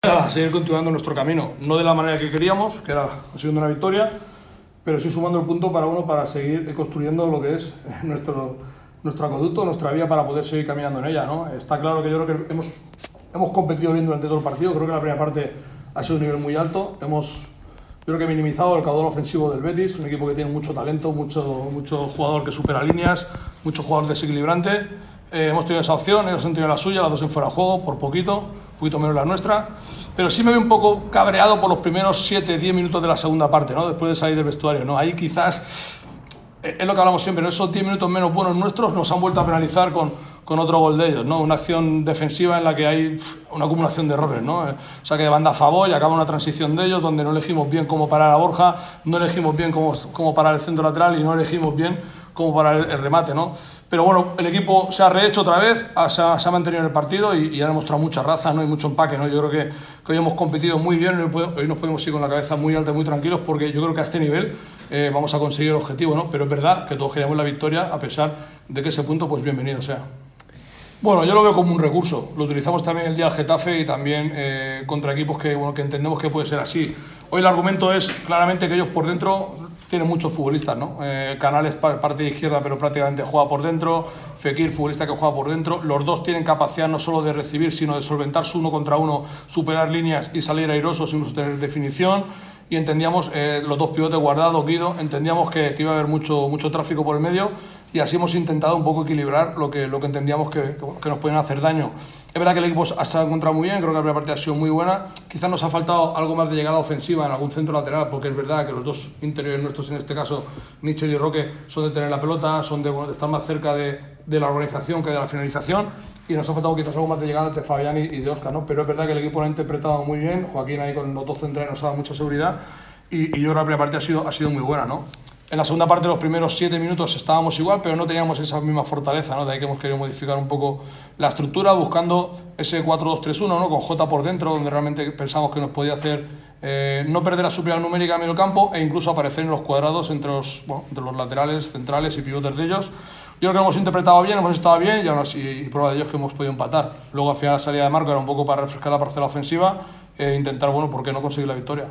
A seguir continuando nuestro camino, no de la manera que queríamos, que era consiguiendo una victoria, pero sí sumando el punto para uno para seguir construyendo lo que es nuestro acueducto, nuestra vía para poder seguir caminando en ella, ¿no? Está claro que yo creo que hemos competido bien durante todo el partido, creo que la primera parte ha sido un nivel muy alto, yo creo que he minimizado el caudal ofensivo del Betis, un equipo que tiene mucho talento, mucho jugador que supera líneas, mucho jugador desequilibrante. Hemos tenido esa opción, ellos han tenido la suya, las dos en fuera de juego, por poquito menos la nuestra, pero sí me veo un poco cabreado por los primeros 7-10 minutos de la segunda parte, ¿no? Después de salir del vestuario, ¿no? Ahí quizás, es lo que hablamos siempre, ¿no? Esos 10 minutos menos buenos nuestros nos han vuelto a penalizar con otro gol de ellos, ¿no? Una acción defensiva en la que hay una acumulación de errores, ¿no? Saque de banda a favor y acaba una transición de ellos donde no elegimos bien cómo parar a Borja, no elegimos bien cómo parar el centro lateral y no elegimos bien cómo parar el remate, ¿no? Pero bueno, el equipo se ha rehecho otra vez, se ha mantenido en el partido y ha demostrado mucha raza, ¿no? Y mucho empaque, ¿no? Yo creo que hoy hemos competido muy bien, hoy nos podemos ir con la cabeza muy alta y muy tranquilos porque yo creo que a este nivel vamos a conseguir el objetivo, ¿no? Pero es verdad que todos queríamos la victoria a pesar de que ese punto, pues bienvenido sea. Bueno, yo lo veo como un recurso, lo utilizamos también el día del Getafe y también contra equipos que entendemos que puede ser así. Hoy el argumento es claramente que ellos por dentro tienen muchos futbolistas, ¿no? Canales parte de izquierda pero prácticamente juega por dentro, Fekir futbolista que juega por dentro, los dos tienen capacidad no solo de recibir sino de solventarse uno contra uno, superar líneas y salir airosos sin tener definición. Y entendíamos, los dos pivotes Guardado, Guido, entendíamos que iba a haber mucho tráfico por el medio y así hemos intentado un poco equilibrar lo que entendíamos que nos podían hacer daño. Es verdad que el equipo se ha encontrado muy bien, creo que la primera parte ha sido muy buena, quizás nos ha faltado algo más de llegada ofensiva en algún centro lateral, porque es verdad que los dos interiores nuestros, en este caso Mitchell y Roque, son de tener la pelota, son de estar más cerca de la organización que de la finalización, y nos ha faltado quizás algo más de llegada entre Fabián y de Óscar, ¿no? Pero es verdad que el equipo lo ha interpretado muy bien, Joaquín ahí con los dos centrales nos ha dado mucha seguridad, y yo creo que la primera parte ha sido muy buena, ¿no? En la segunda parte, los primeros 7 minutos estábamos igual, pero no teníamos esa misma fortaleza, ¿no? De ahí que hemos querido modificar un poco la estructura, buscando ese 4-2-3-1, ¿no? Con Jota por dentro, donde realmente pensamos que nos podía hacer no perder la superioridad numérica en medio campo e incluso aparecer en los cuadrados entre los laterales, centrales y pivotes de ellos. Yo creo que lo hemos interpretado bien, hemos estado bien y aún así, prueba de ello es que hemos podido empatar. Luego, al final, la salida de Marco era un poco para refrescar la parcela ofensiva e intentar, bueno, ¿por qué no conseguir la victoria?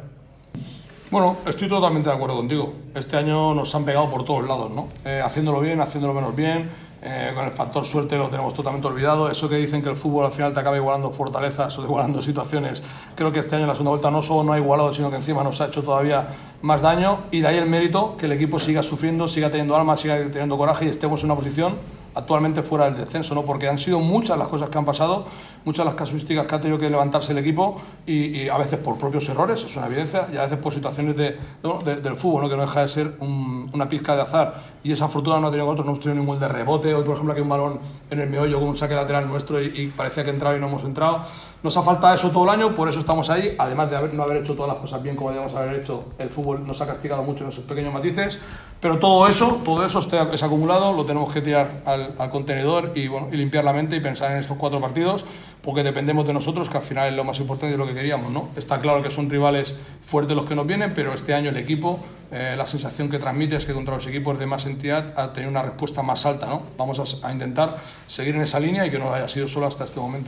Bueno, estoy totalmente de acuerdo contigo. Este año nos han pegado por todos lados, ¿no? Haciéndolo bien, haciéndolo menos bien, con el factor suerte lo tenemos totalmente olvidado. Eso que dicen que el fútbol al final te acaba igualando fortalezas o igualando situaciones, creo que este año en la segunda vuelta no solo no ha igualado, sino que encima nos ha hecho todavía más daño, y de ahí el mérito que el equipo siga sufriendo, siga teniendo alma, siga teniendo coraje y estemos en una posición actualmente fuera del descenso, ¿no? Porque han sido muchas las cosas que han pasado, muchas las casuísticas que ha tenido que levantarse el equipo y a veces por propios errores, es una evidencia, y a veces por situaciones del fútbol, ¿no? Que no deja de ser una pizca de azar, y esa fortuna no ha tenido otros, no hemos tenido ningún de rebote. Hoy, por ejemplo, aquí un balón en el meollo con un saque lateral nuestro y parecía que entraba y no hemos entrado. Nos ha faltado eso todo el año, por eso estamos ahí, además de no haber hecho todas las cosas bien como debíamos haber hecho. El fútbol nos ha castigado mucho en esos pequeños matices, pero todo eso es acumulado, lo tenemos que tirar al contenedor y limpiar la mente y pensar en estos 4 partidos, porque dependemos de nosotros, que al final es lo más importante de lo que queríamos, ¿no? Está claro que son rivales fuertes los que nos vienen, pero este año el equipo, la sensación que transmite es que contra los equipos de más entidad ha tenido una respuesta más alta, ¿no? Vamos a intentar seguir en esa línea y que no haya sido solo hasta este momento.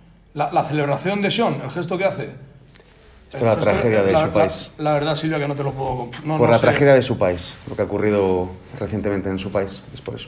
La celebración de Sean, el gesto que hace, por la tragedia de su país. La verdad, Silvia, que no te lo puedo... Por la tragedia de su país, lo que ha ocurrido recientemente en su país, es por eso.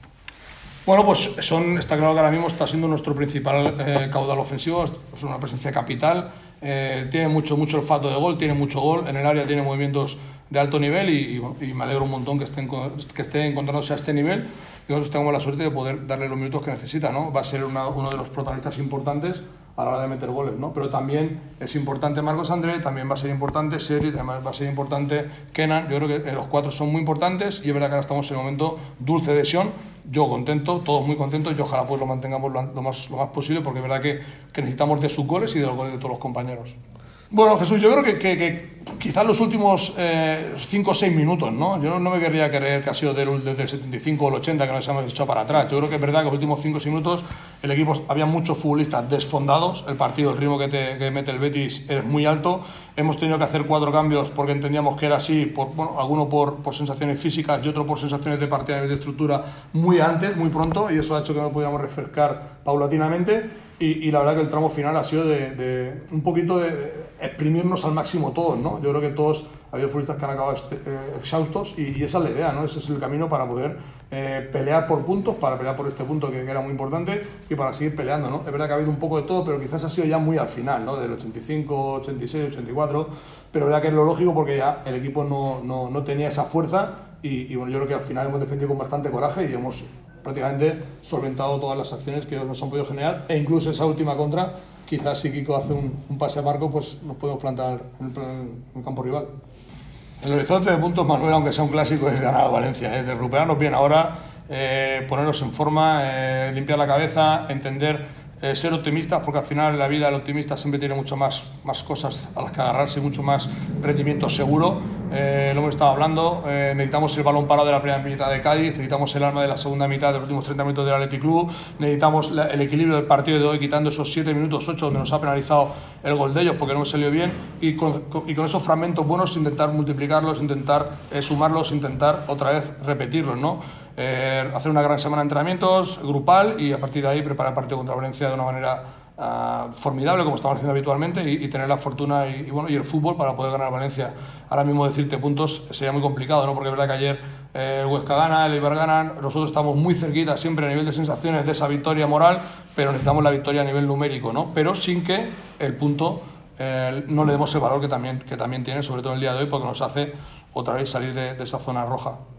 Bueno, pues está claro que ahora mismo está siendo nuestro principal caudal ofensivo, es una presencia capital, tiene mucho olfato de gol, tiene mucho gol, en el área tiene movimientos de alto nivel y me alegro un montón que esté encontrándose a este nivel, y nosotros tenemos la suerte de poder darle los minutos que necesita, ¿no? Va a ser uno de los protagonistas importantes a la hora de meter goles, ¿no? Pero también es importante Marcos André, también va a ser importante Seri, además va a ser importante Kenan. Yo creo que los 4 son muy importantes y es verdad que ahora estamos en el momento dulce de Sean. Yo contento, todos muy contentos, y ojalá pues lo mantengamos lo más posible, porque es verdad que necesitamos de sus goles y de los goles de todos los compañeros. Bueno, Jesús, yo creo que quizás los últimos 5 o 6 minutos, ¿no? Yo no me querría creer que ha sido desde el 75 o el 80 que nos hemos echado para atrás. Yo creo que es verdad que los últimos 5 o 6 minutos el equipo, había muchos futbolistas desfondados, el partido, el ritmo que mete el Betis es muy alto. Hemos tenido que hacer 4 cambios porque entendíamos que era así, alguno por sensaciones físicas y otro por sensaciones de partida de estructura muy pronto, y eso ha hecho que no pudiéramos refrescar paulatinamente. y la verdad que el tramo final ha sido de un poquito de exprimirnos al máximo todos, ¿no? Yo creo que todos, ha habido futbolistas que han acabado exhaustos y esa es la idea, ¿no? Ese es el camino para poder pelear por puntos, para pelear por este punto que era muy importante y para seguir peleando, ¿no? Es verdad que ha habido un poco de todo, pero quizás ha sido ya muy al final, ¿no? Del 85, 86, 84, pero es verdad que es lo lógico porque ya el equipo no tenía esa fuerza y bueno, yo creo que al final hemos defendido con bastante coraje y hemos prácticamente solventado todas las acciones que nos han podido generar e incluso esa última contra, quizás si Kiko hace un pase a marco, pues nos podemos plantar en el campo rival. El horizonte de puntos, Manuel, aunque sea un clásico, es ganar a Valencia, es de recuperarnos bien ahora, ponernos en forma, limpiar la cabeza, entender, ser optimistas, porque al final en la vida el optimista siempre tiene mucho más cosas a las que agarrarse y mucho más rendimiento seguro. Lo hemos estado hablando, necesitamos el balón parado de la primera mitad de Cádiz, necesitamos el arma de la segunda mitad de los últimos 30 minutos del Athletic Club, necesitamos el equilibrio del partido de hoy, quitando esos 7 minutos, 8 donde nos ha penalizado el gol de ellos porque no nos salió bien, y con esos fragmentos buenos intentar multiplicarlos, intentar sumarlos, intentar otra vez repetirlos, ¿no? Hacer una gran semana de entrenamientos grupal y a partir de ahí preparar el partido contra Valencia de una manera formidable, como estamos haciendo habitualmente, y tener la fortuna y el fútbol para poder ganar Valencia. Ahora mismo decirte puntos sería muy complicado, ¿no? Porque es verdad que ayer el Huesca gana, el Eibar gana, nosotros estamos muy cerquita siempre a nivel de sensaciones de esa victoria moral, pero necesitamos la victoria a nivel numérico, ¿no? Pero sin que el punto no le demos el valor que también tiene, sobre todo el día de hoy, porque nos hace otra vez salir de esa zona roja.